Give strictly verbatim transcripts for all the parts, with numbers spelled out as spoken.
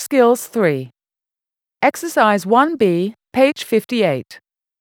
Skills three. Exercise one B, page fifty-eight.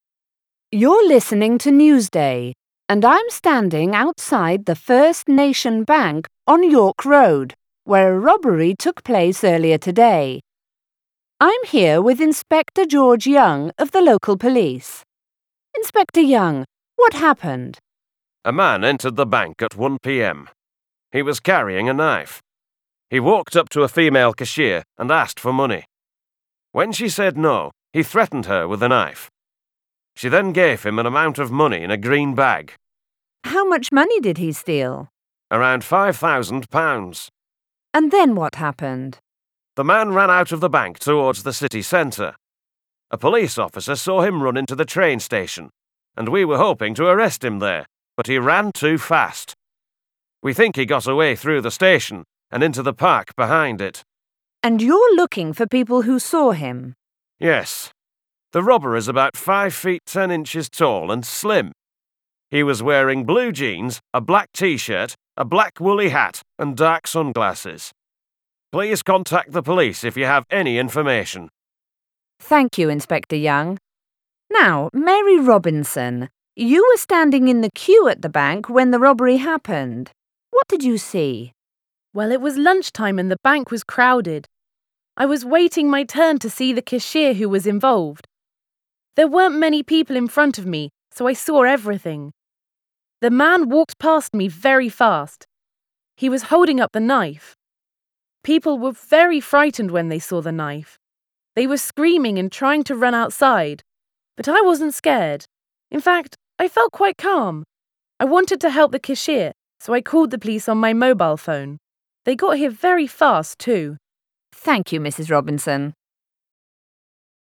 You're listening to Newsday, and I'm standing outside the First Nation Bank on York Road, where a robbery took place earlier today. I'm here with Inspector George Young of the local police. Inspector Young, what happened? A man entered the bank at one p m. He was carrying a knife. He walked up to a female cashier and asked for money. When she said no, he threatened her with a knife. She then gave him an amount of money in a green bag. How much money did he steal? Around five thousand pounds. And then what happened? The man ran out of the bank towards the city centre. A police officer saw him run into the train station, and we were hoping to arrest him there, but he ran too fast. We think he got away through the station and into the park behind it. And you're looking for people who saw him? Yes. The robber is about five feet ten inches tall and slim. He was wearing blue jeans, a black t-shirt, a black woolly hat and dark sunglasses. Please contact the police if you have any information. Thank you, Inspector Young. Now, Mary Robinson, you were standing in the queue at the bank when the robbery happened. What did you see? Well, it was lunchtime and the bank was crowded. I was waiting my turn to see the cashier who was involved. There weren't many people in front of me, so I saw everything. The man walked past me very fast. He was holding up the knife. People were very frightened when they saw the knife. They were screaming and trying to run outside, but I wasn't scared. In fact, I felt quite calm. I wanted to help the cashier, so I called the police on my mobile phone. They got here very fast too. Thank you, Missus Robinson.